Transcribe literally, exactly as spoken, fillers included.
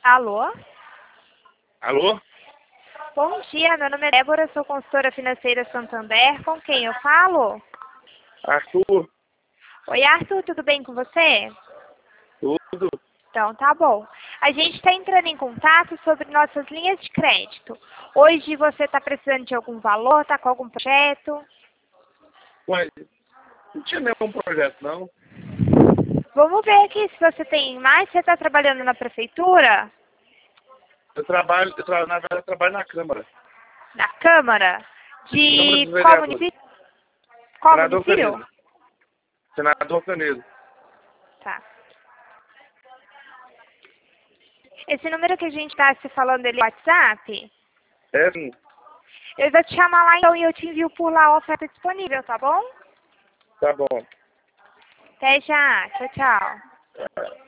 Alô? Alô? Bom dia, meu nome é Débora, sou consultora financeira Santander. Com quem eu falo? Arthur? Oi, Arthur, tudo bem com você? Tudo? Então, tá bom. A gente está entrando em contato sobre nossas linhas de crédito. Hoje você está precisando de algum valor, está com algum projeto? Mas não tinha nenhum projeto, não. Vamos ver aqui se você tem mais. Você está trabalhando na prefeitura? Eu trabalho, eu tra... na verdade, eu trabalho na Câmara. Na Câmara? Câmara De dos qual Vereadores. município? Qual Senador município? Canedo. Senador Canedo. Tá. Esse número que a gente está se falando, ele é WhatsApp? É sim. Eu vou te chamar lá então e eu te envio por lá a oferta disponível, tá bom? Tá bom. Até já. Tchau, tchau.